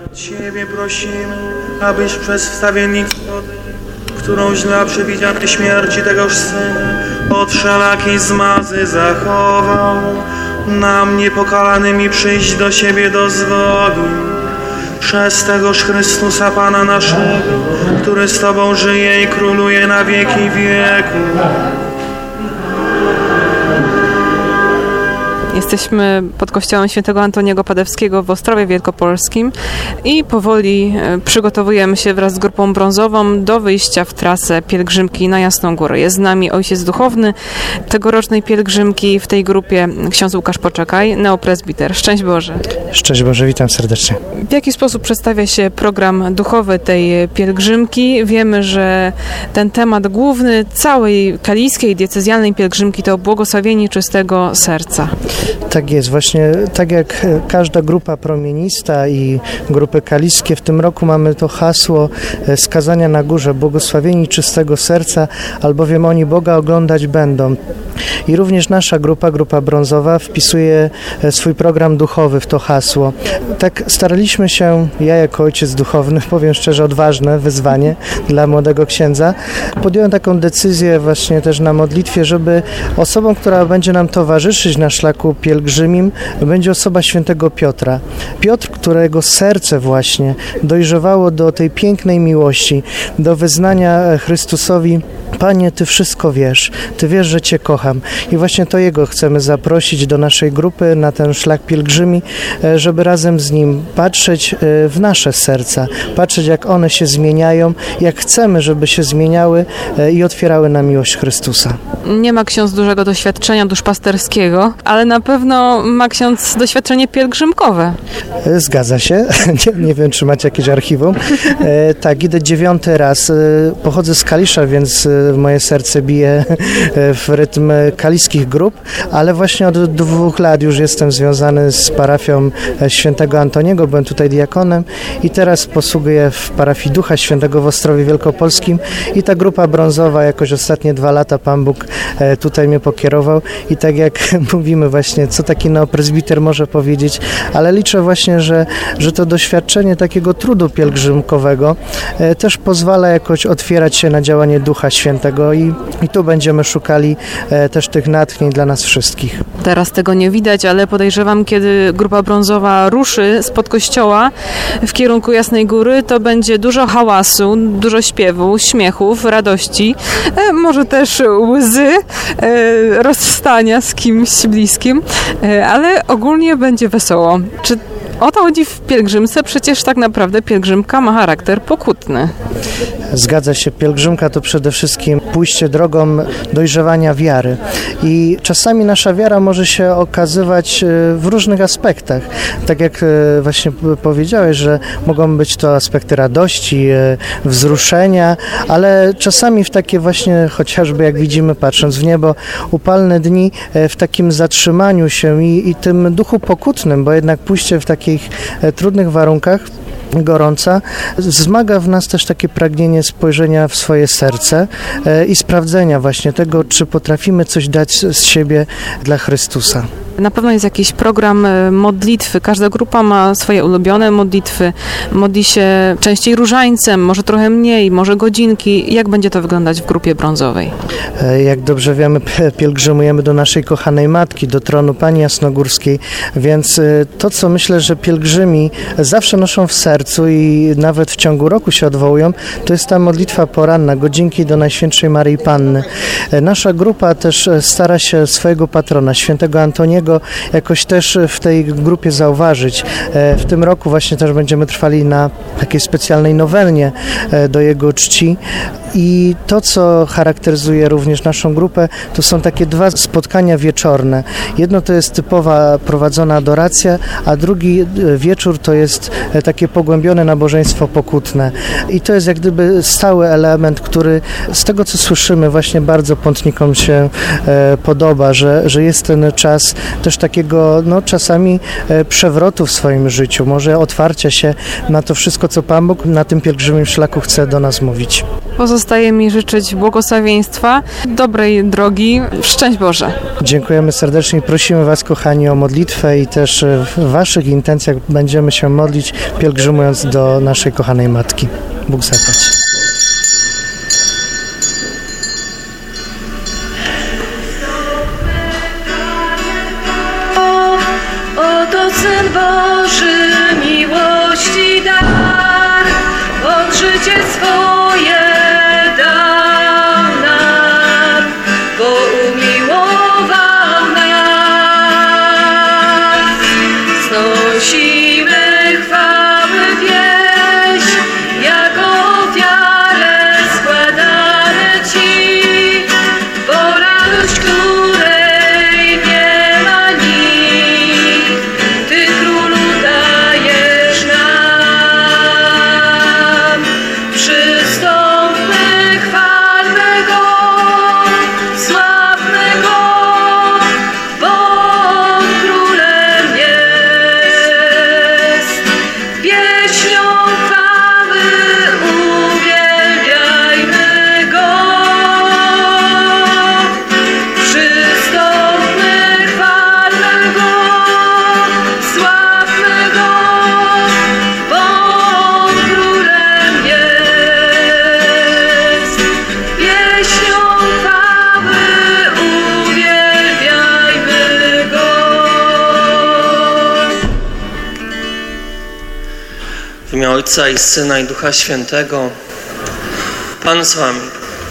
Ciebie prosimy, abyś przez wstawiennictwo, którą źle przewidziane śmierci tegoż Syna, od wszelakiej zmazy zachował, nam niepokalanymi przyjść do siebie dozwolił. Przez tegoż Chrystusa Pana naszego, który z Tobą żyje i króluje na wieki wieków. Jesteśmy pod kościołem świętego Antoniego Padewskiego w Ostrowie Wielkopolskim i powoli przygotowujemy się wraz z grupą brązową do wyjścia w trasę pielgrzymki na Jasną Górę. Jest z nami ojciec duchowny tegorocznej pielgrzymki w tej grupie, ksiądz Łukasz Poczekaj, neopresbiter. Szczęść Boże. Szczęść Boże, witam serdecznie. W jaki sposób przedstawia się program duchowy tej pielgrzymki? Wiemy, że ten temat główny całej kaliskiej, diecezjalnej pielgrzymki to błogosławienie czystego serca. Tak jest, właśnie tak jak każda grupa promienista i grupy kaliskie, w tym roku mamy to hasło skazania na górze, błogosławieni czystego serca, albowiem oni Boga oglądać będą. I również nasza grupa brązowa, wpisuje swój program duchowy w to hasło. Tak staraliśmy się, ja jako ojciec duchowny, powiem szczerze, odważne wyzwanie dla młodego księdza. Podjąłem taką decyzję właśnie też na modlitwie, żeby osobą, która będzie nam towarzyszyć na szlaku pielgrzymim, będzie osoba świętego Piotra. Piotr, którego serce właśnie dojrzewało do tej pięknej miłości, do wyznania Chrystusowi: Panie, Ty wszystko wiesz, Ty wiesz, że Cię kocham. I właśnie to Jego chcemy zaprosić do naszej grupy na ten szlak pielgrzymi, żeby razem z Nim patrzeć w nasze serca, patrzeć jak one się zmieniają, jak chcemy, żeby się zmieniały i otwierały na miłość Chrystusa. Nie ma ksiądz dużego doświadczenia duszpasterskiego, ale na pewno ma ksiądz doświadczenie pielgrzymkowe. Zgadza się. Nie wiem, czy macie jakieś archiwum. Tak, idę 9. raz. Pochodzę z Kalisza, więc moje serce bije w rytm kaliskich grup, ale właśnie od 2 lat już jestem związany z parafią świętego Antoniego, byłem tutaj diakonem i teraz posługuję w parafii Ducha Świętego w Ostrowie Wielkopolskim i ta grupa brązowa jakoś ostatnie 2 lata Pan Bóg tutaj mnie pokierował i tak jak mówimy właśnie, co taki neopresbiter może powiedzieć, ale liczę właśnie, że to doświadczenie takiego trudu pielgrzymkowego też pozwala jakoś otwierać się na działanie Ducha Świętego i tu będziemy szukali też tych natchnień dla nas wszystkich. Teraz tego nie widać, ale podejrzewam, kiedy grupa brązowa ruszy spod kościoła w kierunku Jasnej Góry, to będzie dużo hałasu, dużo śpiewu, śmiechów, radości, może też łzy, rozstania z kimś bliskim, ale ogólnie będzie wesoło. Czy o to chodzi w pielgrzymce? Przecież tak naprawdę pielgrzymka ma charakter pokutny. Zgadza się, pielgrzymka to przede wszystkim pójście drogą dojrzewania wiary i czasami nasza wiara może się okazywać w różnych aspektach. Tak jak właśnie powiedziałeś, że mogą być to aspekty radości, wzruszenia, ale czasami w takie właśnie, chociażby jak widzimy patrząc w niebo, upalne dni, w takim zatrzymaniu się i tym duchu pokutnym, bo jednak pójście w takich trudnych warunkach gorąca, wzmaga w nas też takie pragnienie spojrzenia w swoje serce i sprawdzenia właśnie tego, czy potrafimy coś dać z siebie dla Chrystusa. Na pewno jest jakiś program modlitwy. Każda grupa ma swoje ulubione modlitwy. Modli się częściej różańcem, może trochę mniej, może godzinki. Jak będzie to wyglądać w grupie brązowej? Jak dobrze wiemy, pielgrzymujemy do naszej kochanej Matki, do tronu Pani Jasnogórskiej, więc to, co myślę, że pielgrzymi zawsze noszą w sercu i nawet w ciągu roku się odwołują, to jest ta modlitwa poranna, godzinki do Najświętszej Maryi Panny. Nasza grupa też stara się swojego patrona, świętego Antoniego, jakoś też w tej grupie zauważyć. W tym roku właśnie też będziemy trwali na takiej specjalnej nowelnie do jego czci i to, co charakteryzuje również naszą grupę, to są takie 2 spotkania wieczorne. Jedno to jest typowa prowadzona adoracja, a drugi wieczór to jest takie pogłębione nabożeństwo pokutne. I to jest jak gdyby stały element, który z tego, co słyszymy, właśnie bardzo pątnikom się podoba, że jest ten czas też takiego, czasami przewrotu w swoim życiu, może otwarcia się na to wszystko, co Pan Bóg na tym pielgrzymim szlaku chce do nas mówić. Pozostaje mi życzyć błogosławieństwa, dobrej drogi. Szczęść Boże. Dziękujemy serdecznie i prosimy Was, kochani, o modlitwę i też w Waszych intencjach będziemy się modlić, pielgrzymując do naszej kochanej Matki. Bóg zapłać. Oto Syn Boży, miłości dar, on życie swoje dał nam, bo umiłował nas. Znosimy chwały wieś, jako ofiarę składamy Ci, bo radość, której nie ma nikt, Ty, Królu, dajesz nam. Przystąpmy, chwalmy Go, sławmy Go, bo On Królem jest. Pieśnią chwały uwielbiajmy Go. Przystąpmy, chwalmy Go, sławmy Go, bo On Królem jest. Pieśnią chwały uwielbiajmy Go. W imię Ojca i Syna i Ducha Świętego. Pan z Wami.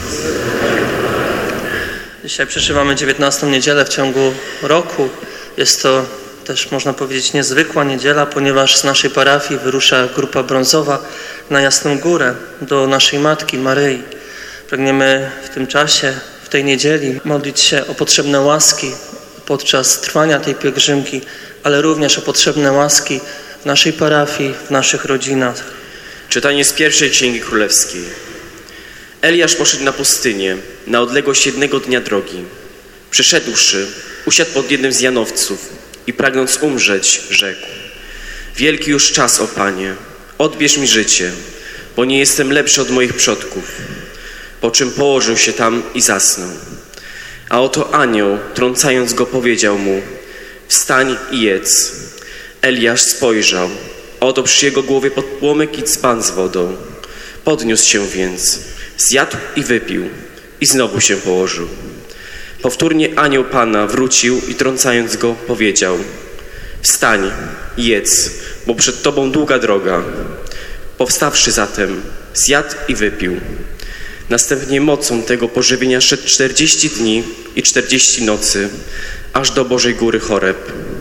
Dzisiaj przeżywamy 19. niedzielę w ciągu roku. Jest to też, można powiedzieć, niezwykła niedziela, ponieważ z naszej parafii wyrusza grupa brązowa na Jasną Górę do naszej Matki Maryi. Pragniemy w tym czasie, w tej niedzieli modlić się o potrzebne łaski podczas trwania tej pielgrzymki, ale również o potrzebne łaski w naszej parafii, w naszych rodzinach. Czytanie z pierwszej Księgi Królewskiej. Eliasz poszedł na pustynię, na odległość 1 dnia drogi. Przyszedłszy, usiadł pod jednym z janowców i pragnąc umrzeć, rzekł: Wielki już czas, o Panie, odbierz mi życie, bo nie jestem lepszy od moich przodków. Po czym położył się tam i zasnął. A oto anioł, trącając go, powiedział mu: Wstań i jedz. Eliasz spojrzał, a oto przy jego głowie podpłomyk i dzban z wodą. Podniósł się więc, zjadł i wypił i znowu się położył. Powtórnie anioł Pana wrócił i trącając go powiedział: Wstań i jedz, bo przed tobą długa droga. Powstawszy zatem, zjadł i wypił. Następnie mocą tego pożywienia szedł 40 dni i 40 nocy, aż do Bożej Góry Choreb.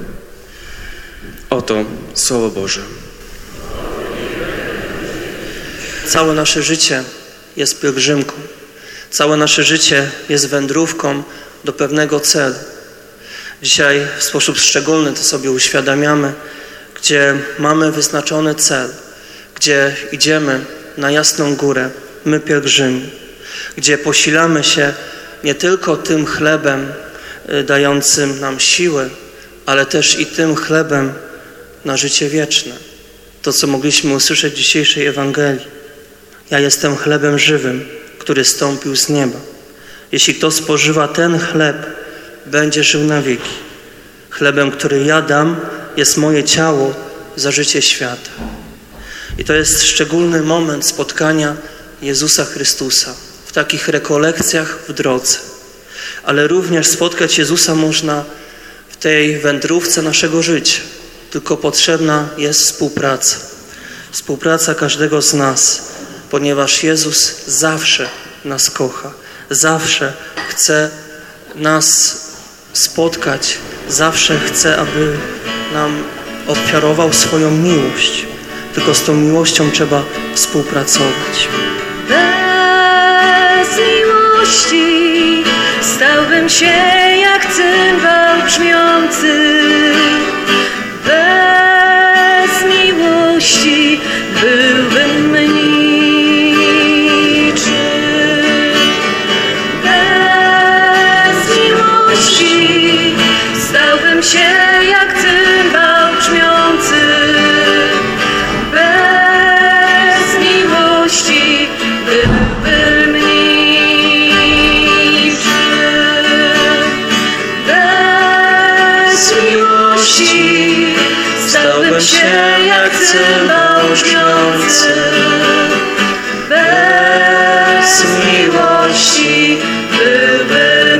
Oto Słowo Boże. Całe nasze życie jest pielgrzymką. Całe nasze życie jest wędrówką do pewnego celu. Dzisiaj w sposób szczególny to sobie uświadamiamy, gdzie mamy wyznaczony cel, gdzie idziemy na Jasną Górę, my pielgrzymi, gdzie posilamy się nie tylko tym chlebem dającym nam siłę, ale też i tym chlebem na życie wieczne. To, co mogliśmy usłyszeć w dzisiejszej Ewangelii. Ja jestem chlebem żywym, który zstąpił z nieba. Jeśli kto spożywa ten chleb, będzie żył na wieki. Chlebem, który ja dam, jest moje ciało za życie świata. I to jest szczególny moment spotkania Jezusa Chrystusa w takich rekolekcjach w drodze. Ale również spotkać Jezusa można w tej wędrówce naszego życia. Tylko potrzebna jest współpraca. Współpraca każdego z nas, ponieważ Jezus zawsze nas kocha. Zawsze chce nas spotkać. Zawsze chce, aby nam ofiarował swoją miłość. Tylko z tą miłością trzeba współpracować. Bez miłości stałbym się jak cymbał brzmiący. Bez miłości byłbym niczym. Bez miłości stałbym się jak cymbał brzmiący. Bez miłości byłbym zynwał brzmiący. Bez miłości byłbym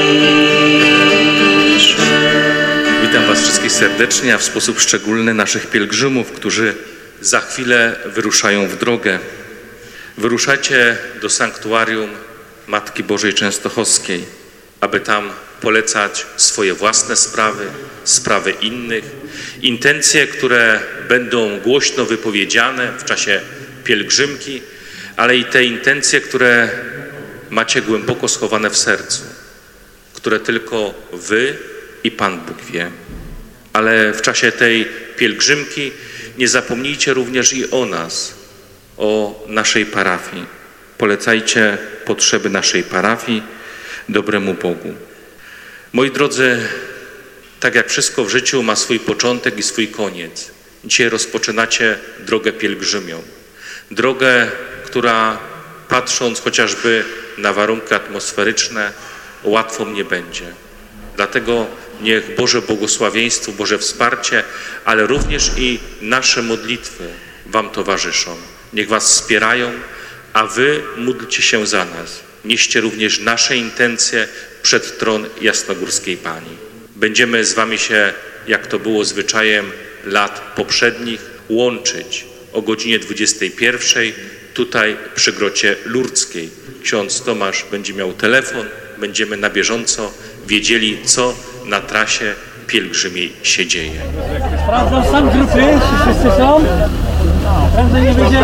niczym. Witam Was wszystkich serdecznie, a w sposób szczególny naszych pielgrzymów, którzy za chwilę wyruszają w drogę. Wyruszacie do sanktuarium Matki Bożej Częstochowskiej, aby tam polecać swoje własne sprawy, sprawy innych, intencje, które będą głośno wypowiedziane w czasie pielgrzymki, ale i te intencje, które macie głęboko schowane w sercu, które tylko Wy i Pan Bóg wie. Ale w czasie tej pielgrzymki nie zapomnijcie również i o nas, o naszej parafii. Polecajcie potrzeby naszej parafii dobremu Bogu. Moi drodzy, tak jak wszystko w życiu ma swój początek i swój koniec. Dzisiaj rozpoczynacie drogę pielgrzymią. Drogę, która patrząc chociażby na warunki atmosferyczne, łatwą nie będzie. Dlatego niech Boże błogosławieństwo, Boże wsparcie, ale również i nasze modlitwy Wam towarzyszą. Niech Was wspierają, a Wy módlcie się za nas. Nieście również nasze intencje przed tron Jasnogórskiej Pani. Będziemy z Wami się, jak to było zwyczajem lat poprzednich, łączyć o godzinie 21 tutaj przy grocie Lurdzkiej. Ksiądz Tomasz będzie miał telefon, będziemy na bieżąco wiedzieli, co na trasie pielgrzymiej się dzieje. Sprawdzam sam grupy, czy wszyscy są? Prędzej nie wyjdziemy.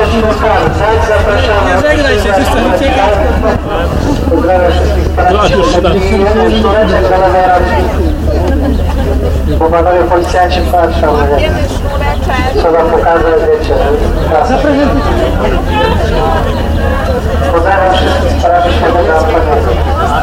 Nie żegnaj się, wszyscy uciekać. Bo panowie policjanci patrzą, trzeba pokazać, wiecie, pozdrawiam wszystkich z parafii Świętego Antoniego.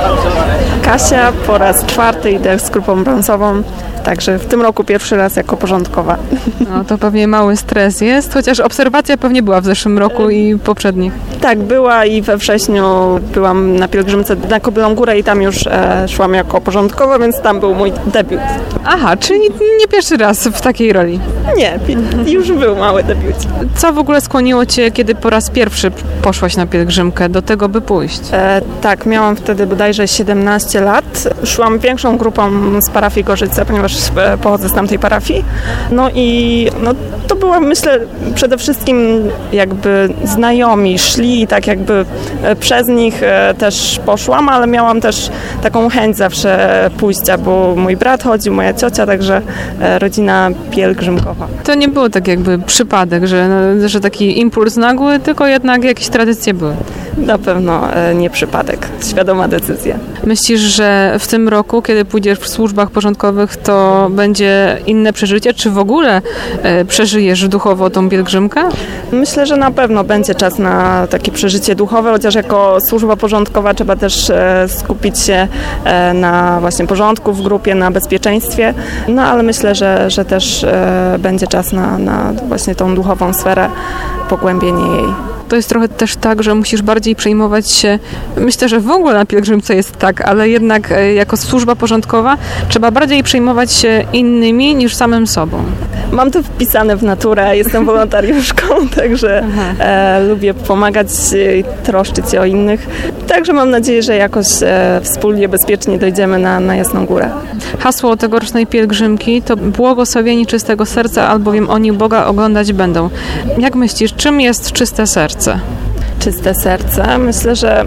Kasia, po raz 4 idę z grupą brązową, także w tym roku pierwszy raz jako porządkowa. No to pewnie mały stres jest, chociaż obserwacja pewnie była w zeszłym roku i poprzednich. Tak, była i we wrześniu byłam na pielgrzymce na Kobyłą Górę i tam już szłam jako porządkowa, więc tam był mój debiut. Aha, czyli nie pierwszy raz w takiej roli. Nie, już był mały debiut. Co w ogóle skłoniło Cię, kiedy po raz pierwszy poszłaś na pielgrzymkę, do tego, by pójść? Tak, miałam wtedy bodajże 17 lat. Szłam większą grupą z parafii Gorzyce, ponieważ pochodzę z tamtej parafii. No i to była, myślę, przede wszystkim jakby znajomi szli i tak jakby przez nich też poszłam, ale miałam też taką chęć zawsze pójścia, bo mój brat chodzi, moja ciocia, także rodzina pielgrzymkowa. To nie było tak jakby przypadek, że taki impuls nagły, tylko jednak jakieś tradycje były. Na pewno nie przypadek, świadoma decyzja. Myślisz, że w tym roku, kiedy pójdziesz w służbach porządkowych, to będzie inne przeżycie? Czy w ogóle przeżyjesz duchowo tą pielgrzymkę? Myślę, że na pewno będzie czas na takie przeżycie duchowe, chociaż jako służba porządkowa trzeba też skupić się na właśnie porządku w grupie, na bezpieczeństwie, no ale myślę, że też będzie czas na właśnie tą duchową sferę, pogłębienie jej. To jest trochę też tak, że musisz bardziej przejmować się, myślę, że w ogóle na pielgrzymce jest tak, ale jednak jako służba porządkowa trzeba bardziej przejmować się innymi niż samym sobą. Mam to wpisane w naturę, jestem wolontariuszką, także lubię pomagać, troszczyć się o innych. Także mam nadzieję, że jakoś wspólnie, bezpiecznie dojdziemy na Jasną Górę. Hasło tegorocznej pielgrzymki to błogosławieni czystego serca, albowiem oni Boga oglądać będą. Jak myślisz, czym jest czyste serce? Czyste serce. Myślę, że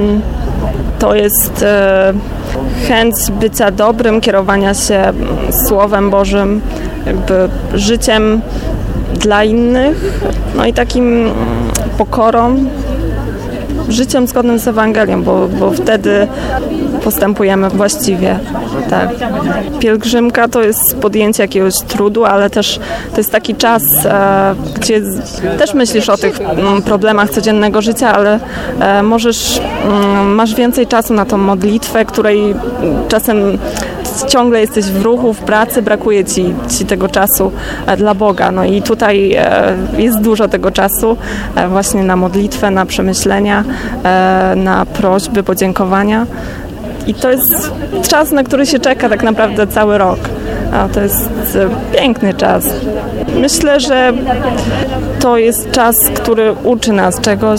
to jest chęć bycia dobrym, kierowania się Słowem Bożym, jakby życiem dla innych, no i takim pokorą, życiem zgodnym z Ewangelią, bo wtedy postępujemy właściwie. Tak. Pielgrzymka to jest podjęcie jakiegoś trudu, ale też to jest taki czas, gdzie też myślisz o tych problemach codziennego życia, ale masz więcej czasu na tą modlitwę, której czasem ciągle jesteś w ruchu, w pracy, brakuje ci tego czasu dla Boga. No i tutaj jest dużo tego czasu właśnie na modlitwę, na przemyślenia, na prośby, podziękowania. I to jest czas, na który się czeka tak naprawdę cały rok. A to jest piękny czas. Myślę, że to jest czas, który uczy nas czegoś.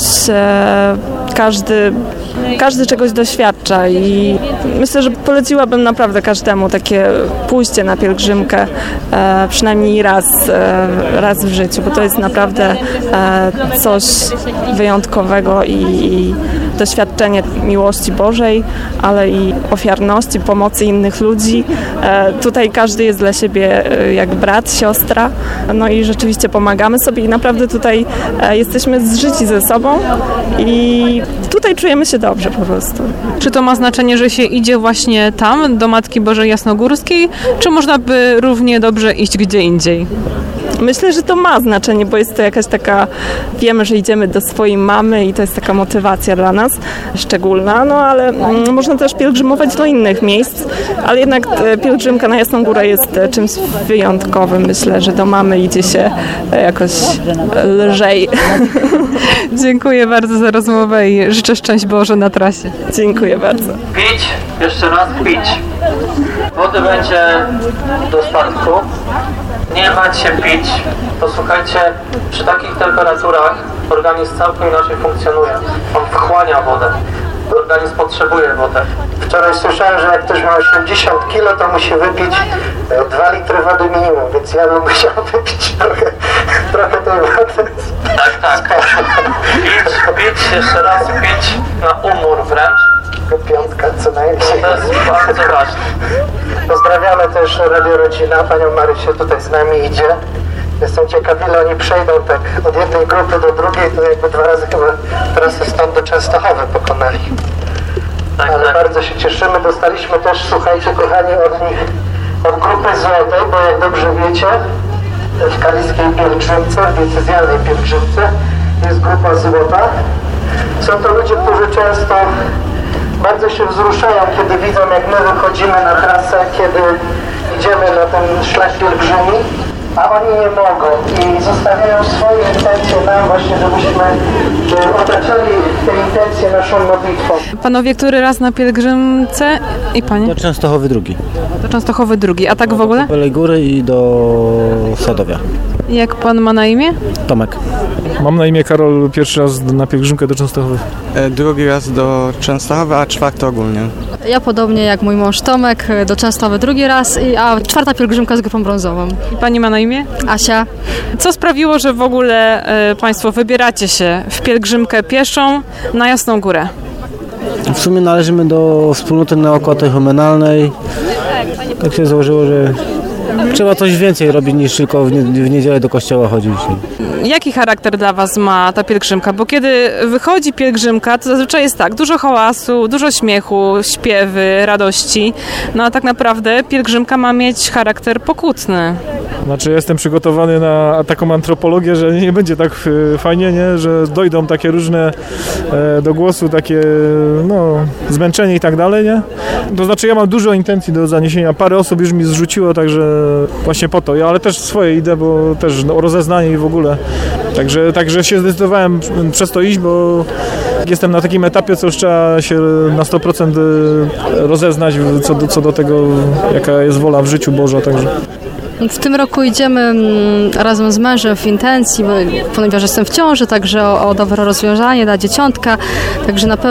Każdy czegoś doświadcza i myślę, że poleciłabym naprawdę każdemu takie pójście na pielgrzymkę przynajmniej raz w życiu, bo to jest naprawdę coś wyjątkowego i doświadczenie miłości Bożej, ale i ofiarności, pomocy innych ludzi. Tutaj każdy jest dla siebie jak brat, siostra, no i rzeczywiście pomagamy sobie i naprawdę tutaj jesteśmy zżyci ze sobą i tutaj czujemy się dobrze po prostu. Czy to ma znaczenie, że się idzie właśnie tam, do Matki Bożej Jasnogórskiej, czy można by równie dobrze iść gdzie indziej? Myślę, że to ma znaczenie, bo jest to jakaś taka, wiemy, że idziemy do swojej mamy i to jest taka motywacja dla nas szczególna, no ale można też pielgrzymować do innych miejsc, ale jednak pielgrzymka na Jasną Górę jest czymś wyjątkowym. Myślę, że do mamy idzie się jakoś lżej. Dziękuję bardzo za rozmowę i życzę szczęść Boże na trasie. Dziękuję bardzo. Pić, jeszcze raz pić. Wody będzie dostatku. Nie bać się pić. Posłuchajcie, przy takich temperaturach organizm całkiem inaczej funkcjonuje. On wchłania wodę. Organizm potrzebuje wodę. Wczoraj słyszałem, że jak ktoś ma 80 kg, to musi wypić 2 litry wody minimum, więc ja bym musiał wypić trochę tej wody. Tak. Pić, jeszcze raz pić na umór wręcz. Piątka co najmniej. To jest bardzo ważne. Pozdrawiamy też Radio Rodzina, panią Marysię tutaj z nami idzie. Jestem ciekaw, ile oni przejdą tak od jednej grupy do drugiej, to jakby 2 razy chyba trasę stąd do Częstochowy pokonali. Ale bardzo się cieszymy, dostaliśmy też, słuchajcie kochani, od nich, od grupy Złotej, bo jak dobrze wiecie, w kaliskiej pielgrzymce, w diecezjalnej pielgrzymce jest grupa Złota. Są to ludzie, którzy często bardzo się wzruszają, kiedy widzą, jak my wychodzimy na trasę, kiedy idziemy na ten szlak pielgrzymi, a oni nie mogą i zostawiają swoje intencje nam właśnie, żebyśmy otaczali te intencje naszą modlitwą. Panowie, który raz na pielgrzymce i panie? Do Częstochowy drugi. Do Częstochowy drugi, a tak w ogóle? Do Białej Góry i do Sadowia. Jak pan ma na imię? Tomek. Mam na imię Karol, pierwszy raz na pielgrzymkę do Częstochowy. Drugi raz do Częstochowy, a 4 ogólnie. Ja podobnie jak mój mąż Tomek, do Częstochowy drugi raz, a 4. pielgrzymka z grupą brązową. I pani ma na imię? Asia. Co sprawiło, że w ogóle państwo wybieracie się w pielgrzymkę pieszą na Jasną Górę? W sumie należymy do wspólnoty neokatechumenalnej. Tak się założyło, że trzeba coś więcej robić niż tylko w niedzielę do kościoła chodzić. Jaki charakter dla was ma ta pielgrzymka? Bo kiedy wychodzi pielgrzymka, to zazwyczaj jest tak, dużo hałasu, dużo śmiechu, śpiewy, radości. No a tak naprawdę pielgrzymka ma mieć charakter pokutny. Znaczy jestem przygotowany na taką antropologię, że nie będzie tak fajnie, nie? Że dojdą takie różne do głosu, takie zmęczenie i tak dalej, nie? To znaczy ja mam dużo intencji do zaniesienia, parę osób już mi zrzuciło, także właśnie po to, ale też swoje idę, bo też o rozeznanie i w ogóle. Także się zdecydowałem przez to iść, bo jestem na takim etapie, co już trzeba się na 100% rozeznać co do tego, jaka jest wola w życiu Boża, także. W tym roku idziemy razem z mężem w intencji, ponieważ jestem w ciąży, także o dobre rozwiązanie dla dzieciątka, także na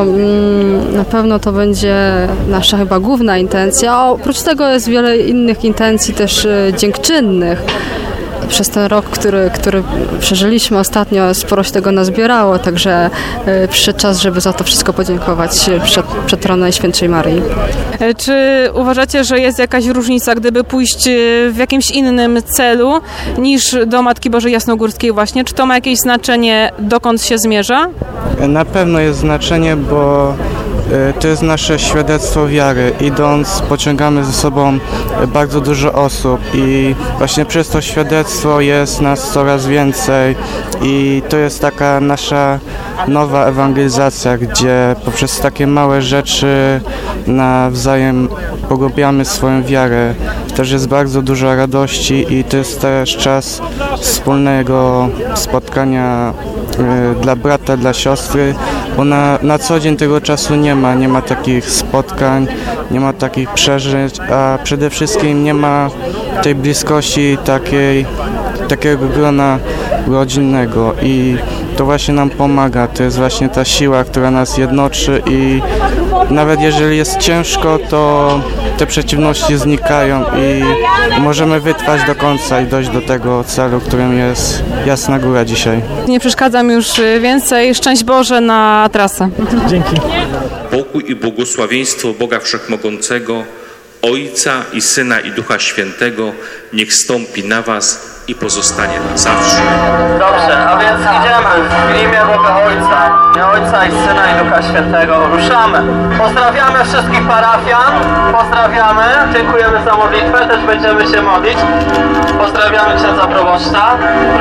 pewno to będzie nasza chyba główna intencja. A oprócz tego jest wiele innych intencji też dziękczynnych. Przez ten rok, który przeżyliśmy ostatnio, sporo się tego nazbierało, także przyszedł czas, żeby za to wszystko podziękować przed tronem Najświętszej Maryi. Czy uważacie, że jest jakaś różnica, gdyby pójść w jakimś innym celu niż do Matki Bożej Jasnogórskiej właśnie? Czy to ma jakieś znaczenie, dokąd się zmierza? Na pewno jest znaczenie, bo to jest nasze świadectwo wiary. Idąc pociągamy ze sobą bardzo dużo osób i właśnie przez to świadectwo jest nas coraz więcej i to jest taka nasza nowa ewangelizacja, gdzie poprzez takie małe rzeczy nawzajem pogłębiamy swoją wiarę. Też jest bardzo dużo radości i to jest też czas wspólnego spotkania dla brata, dla siostry, bo na co dzień tego czasu nie ma takich spotkań, nie ma takich przeżyć, a przede wszystkim nie ma tej bliskości takiej takiego grona rodzinnego i to właśnie nam pomaga, to jest właśnie ta siła, która nas jednoczy i nawet jeżeli jest ciężko, to te przeciwności znikają i możemy wytrwać do końca i dojść do tego celu, którym jest Jasna Góra dzisiaj. Nie przeszkadzam już więcej. Szczęść Boże na trasę. Dzięki. Pokój i błogosławieństwo Boga Wszechmogącego, Ojca i Syna i Ducha Świętego niech stąpi na was i pozostanie na zawsze. Dobrze, a więc idziemy w imię Boga Ojca, Ojca i Syna i Ducha Świętego. Ruszamy. Pozdrawiamy wszystkich parafian. Pozdrawiamy. Dziękujemy za modlitwę. Też będziemy się modlić. Pozdrawiamy księdza proboszcza.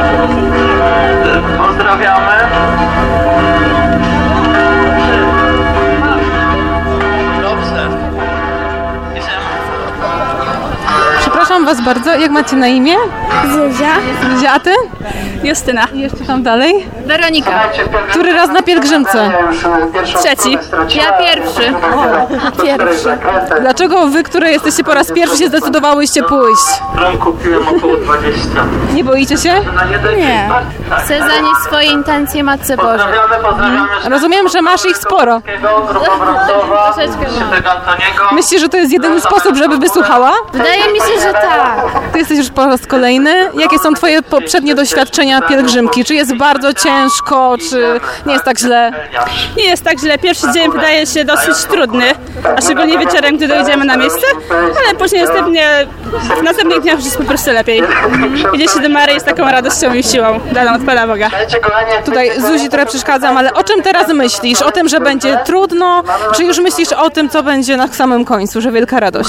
Pozdrawiamy. Dobrze. Przepraszam was bardzo, jak macie na imię? Zuzia. Zuzia, a ty? Justyna. I jeszcze tam dalej? Weronika. Który raz na pielgrzymce? Trzeci. Ja pierwszy. Pierwszy. Dlaczego wy, które jesteście po raz pierwszy, się zdecydowałyście pójść? Rum kupiłem około 20. Nie boicie się? Nie. Chcę zanieść swoje intencje Matce Bożej. Rozumiem, że masz ich sporo. Myślisz, że to jest jedyny sposób, żeby wysłuchała? Wydaje mi się, że tak. Ty jesteś już po raz kolejny. Jakie są twoje poprzednie doświadczenia pielgrzymki? Czy jest bardzo ciężko, czy nie jest tak źle? Nie jest tak źle. Pierwszy dzień wydaje się dosyć trudny, a szczególnie wieczorem, gdy dojdziemy na miejsce, ale później w następnych dniach już jest po prostu lepiej. Idzie się do Maryi z taką radością i siłą daną od Pana Boga. Tutaj Zuzi trochę przeszkadzam, ale o czym teraz myślisz? O tym, że będzie trudno, czy już myślisz o tym, co będzie na samym końcu, że wielka radość?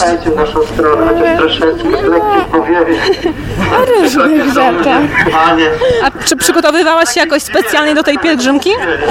O różnych rzeczach. A czy przygotowywałaś się jakoś specjalnie do tej pielgrzymki?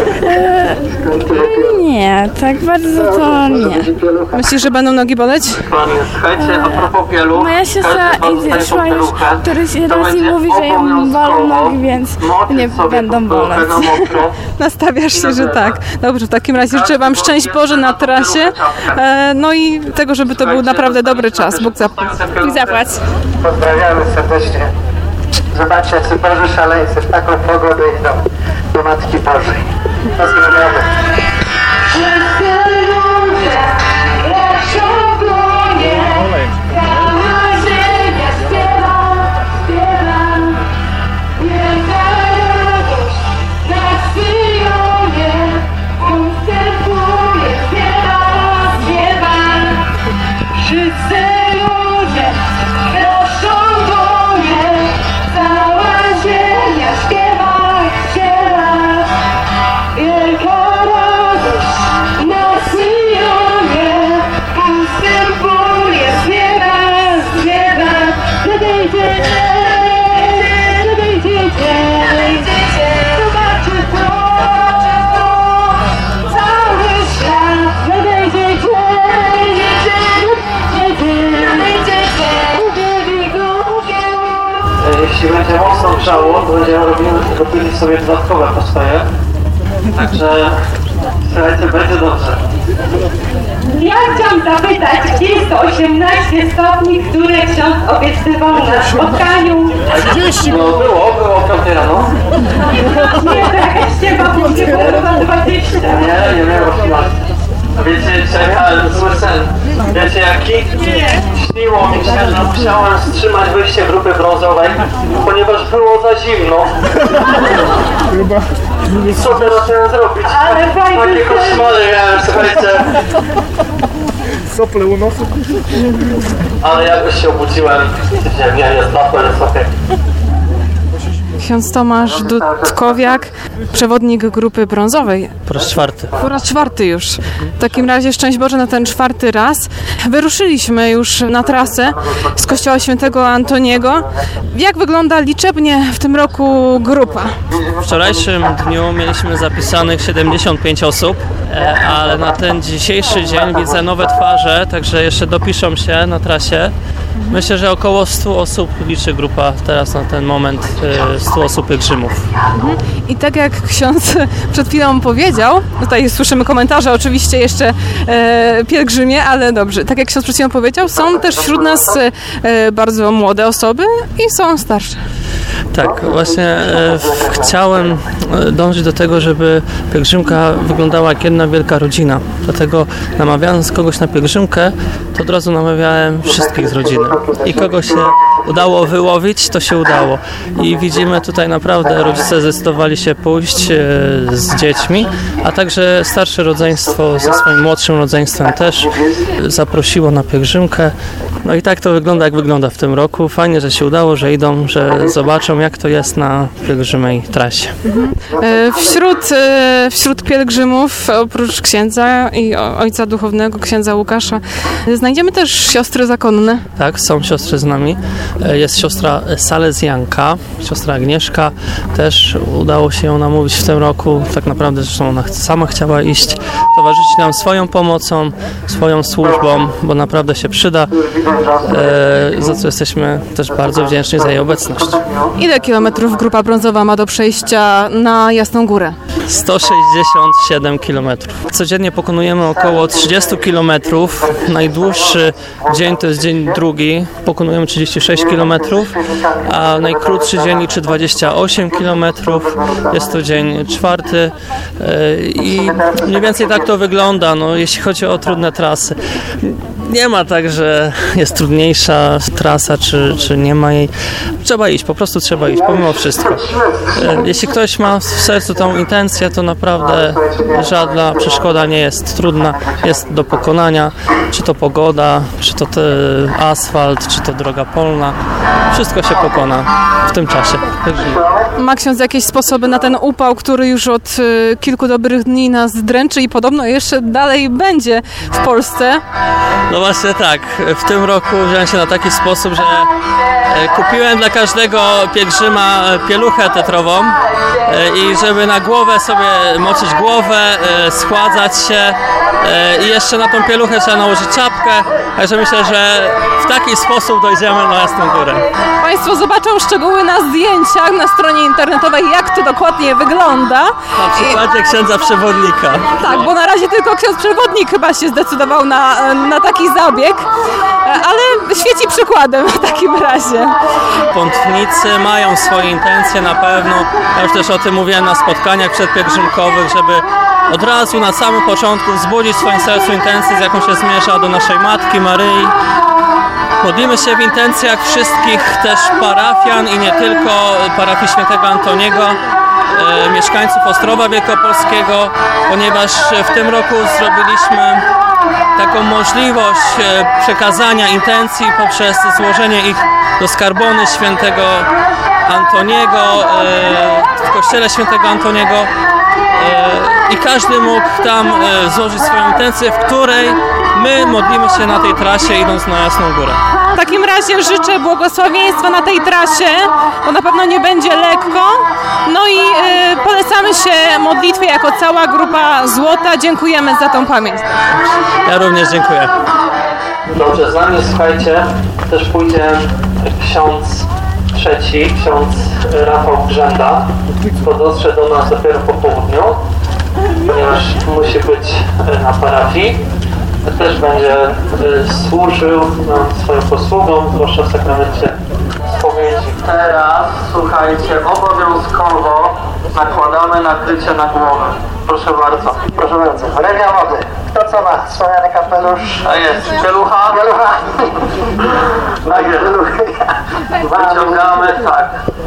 Nie, tak bardzo to nie. Myślisz, że będą nogi boleć? Słuchajcie, a propos pieluch. Moja siostra szła już któryś raz i mówi, że ją bolą nogi, więc nie będą boleć. Nastawiasz się, że tak. Dobrze, w takim razie życzę wam szczęść Boże na trasie, no i tego, żeby to był naprawdę dobry czas. Bóg zapłać. Bóg zapłać. Pozdrawiamy serdecznie. Zobaczcie, jacy Boży szaleńcy w taką pogodę idą do Matki Bożej. Pozdrawiamy. Jeśli będzie mocno grzało, to będziemy robili sobie dodatkowe postoje. Także słuchajcie, będzie dobrze. Ja chciałam zapytać, gdzie jest to 18 stopni, które ksiądz obiecywał na spotkaniu? 30! No było 5 rano. Nie, to jakaś ściema, bo nie było chyba 20. Nie miałem 18. Wiecie, czekałem zły sen. Wiecie jaki? Nie. Śniło mi się, że musiałem wstrzymać wyjście grupy brązowej, ponieważ było za zimno. I co teraz miałem zrobić? Ale fajny takie koszmary miałem, słuchajcie. Sople u nosu. Ale jakoś się obudziłem. Nie, jest łatwo, jest okej. Ksiądz Tomasz Dudkowiak, przewodnik grupy brązowej. Po raz czwarty. Po raz czwarty już. W takim razie szczęść Boże na ten czwarty raz. Wyruszyliśmy już na trasę z kościoła świętego Antoniego. Jak wygląda liczebnie w tym roku grupa? W wczorajszym dniu mieliśmy zapisanych 75 osób, ale na ten dzisiejszy dzień widzę nowe twarze, także jeszcze dopiszą się na trasie. Myślę, że około 100 osób liczy grupa teraz na ten moment, 100 osób pielgrzymów. I tak jak ksiądz przed chwilą powiedział, tutaj słyszymy komentarze oczywiście jeszcze pielgrzymie, ale dobrze, tak jak ksiądz przed chwilą powiedział, są też wśród nas bardzo młode osoby i są starsze. Tak, właśnie chciałem dążyć do tego, żeby pielgrzymka wyglądała jak jedna wielka rodzina. Dlatego namawiając kogoś na pielgrzymkę, to od razu namawiałem wszystkich z rodziny. I kogo się udało wyłowić, to się udało. I widzimy tutaj naprawdę rodzice zdecydowali się pójść z dziećmi, a także starsze rodzeństwo ze swoim młodszym rodzeństwem też zaprosiło na pielgrzymkę. No i tak to wygląda, jak wygląda w tym roku. Fajnie, że się udało, że idą, że zobaczą, jak to jest na pielgrzymej trasie. Wśród pielgrzymów, oprócz księdza i ojca duchownego, księdza Łukasza, znajdziemy też siostry zakonne. Tak, są siostry z nami. Jest siostra Salezjanka, siostra Agnieszka. Też udało się ją namówić w tym roku. Tak naprawdę zresztą ona sama chciała iść, towarzyszyć nam swoją pomocą, swoją służbą, bo naprawdę się przyda. Za co jesteśmy też bardzo wdzięczni za jej obecność. Ile kilometrów Grupa Brązowa ma do przejścia na Jasną Górę? 167 kilometrów. Codziennie pokonujemy około 30 kilometrów. Najdłuższy dzień to jest dzień drugi. Pokonujemy 36 kilometrów, a najkrótszy dzień liczy 28 kilometrów. Jest to dzień czwarty i mniej więcej tak to wygląda, jeśli chodzi o trudne trasy. Nie ma tak, że jest trudniejsza trasa, czy nie ma jej. Trzeba iść, po prostu trzeba iść, pomimo wszystko. Jeśli ktoś ma w sercu tą intencję, to naprawdę żadna przeszkoda nie jest trudna, jest do pokonania. Czy to pogoda, czy to asfalt, czy to droga polna. Wszystko się pokona w tym czasie. Ma ksiądz jakieś sposoby na ten upał, który już od kilku dobrych dni nas dręczy i podobno jeszcze dalej będzie w Polsce? No właśnie tak. W tym roku wziąłem się na taki sposób, że kupiłem dla każdego pielgrzyma pieluchę tetrową i żeby na głowę sobie moczyć głowę, schładzać się i jeszcze na tą pieluchę trzeba nałożyć czapkę. Także myślę, że w taki sposób dojdziemy na Jasną Górę. Państwo zobaczą szczegóły na zdjęciach na stronie internetowej, jak to dokładnie wygląda. Na przykładzie księdza przewodnika. Tak, bo na razie tylko ksiądz przewodnik chyba się zdecydował na taki zabieg, ale świeci przykładem w takim razie. Pątnicy mają swoje intencje na pewno. Ja już też o tym mówiłem na spotkaniach przedpielgrzymkowych, żeby od razu na samym początku wzbudzić w swoim sercu intencję, z jaką się zmierza do naszej Matki Maryi. Modlimy się w intencjach wszystkich też parafian i nie tylko parafii świętego Antoniego, mieszkańców Ostrowa Wielkopolskiego, ponieważ w tym roku zrobiliśmy taką możliwość przekazania intencji poprzez złożenie ich do skarbony świętego Antoniego w kościele świętego Antoniego i każdy mógł tam złożyć swoją intencję, w której my modlimy się na tej trasie, idąc na Jasną Górę. W takim razie życzę błogosławieństwa na tej trasie, bo na pewno nie będzie lekko. No i polecamy się modlitwie jako cała Grupa Złota. Dziękujemy za tą pamięć. Ja również dziękuję. Dobrze, z nami, słuchajcie, też pójdzie ksiądz trzeci, ksiądz Rafał Grzęda, to dotrze do nas dopiero po południu, ponieważ musi być na parafii. Też będzie służył nam swoją posługą, zwłaszcza w sakramencie spowiedzi. Teraz, słuchajcie, obowiązkowo nakładamy nakrycie na głowę. Proszę bardzo. Proszę bardzo. Rewia wody. Kto co ma? Wspomniany kapelusz. A jest. Pielucha. Pielucha. Tak jest. Wyciągamy, tak.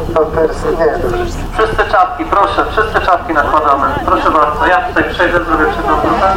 Wszyscy czapki, proszę. Wszyscy czapki nakładamy. Proszę bardzo. Ja tutaj przejdę, zrobię przytom grupę.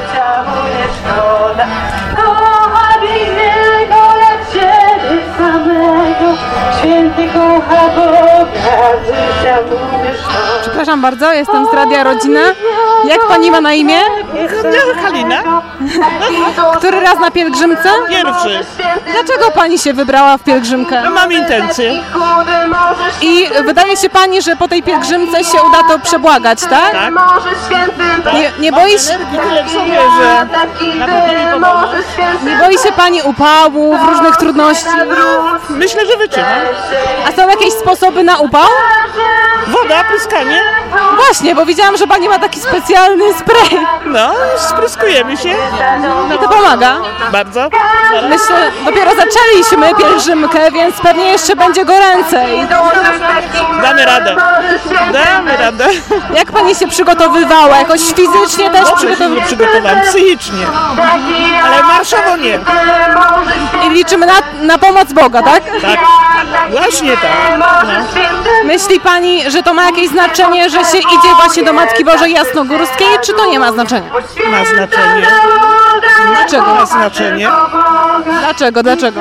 Kocha innego jak Ciebie samego. Święty kocha Boga, życia mówisz to. Przepraszam bardzo, jestem z Radia Rodzina. Jak pani ma na imię? Halina. Który raz na pielgrzymce? Pierwszy. Dlaczego pani się wybrała w pielgrzymkę? No, mam intencję. I wydaje się pani, że po tej pielgrzymce się uda to przebłagać, tak? Tak. Nie boi się... Tyle w sobie, że na pewno mi pomoże. Nie boi się pani upałów, różnych trudności? Myślę, że wytrzymam. A są jakieś sposoby na upał? Woda, pryskanie. Właśnie, bo widziałam, że pani ma taki specjalny spray. No No, spryskujemy się. No to pomaga. Bardzo. Myślę, dopiero zaczęliśmy pielgrzymkę, więc pewnie jeszcze będzie goręcej. Damy radę. Damy radę. Jak pani się przygotowywała? Jakoś fizycznie też przygotowałam, psychicznie. Ale marszowo nie. I liczymy na pomoc Boga, tak? Tak. Właśnie tak. No. Myśli pani, że to ma jakieś znaczenie, że się idzie właśnie do Matki Bożej Jasnogórskiej, czy to nie ma znaczenia? Ma znaczenie. Dlaczego? Ma znaczenie. Dlaczego?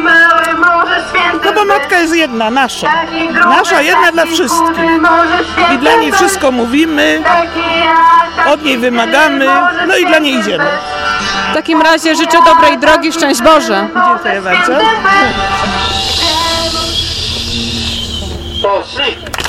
No bo Matka jest jedna, nasza. Nasza, jedna dla wszystkich. I dla niej wszystko mówimy, od niej wymagamy, no i dla niej idziemy. W takim razie życzę dobrej drogi, szczęść Boże. Dziękuję bardzo.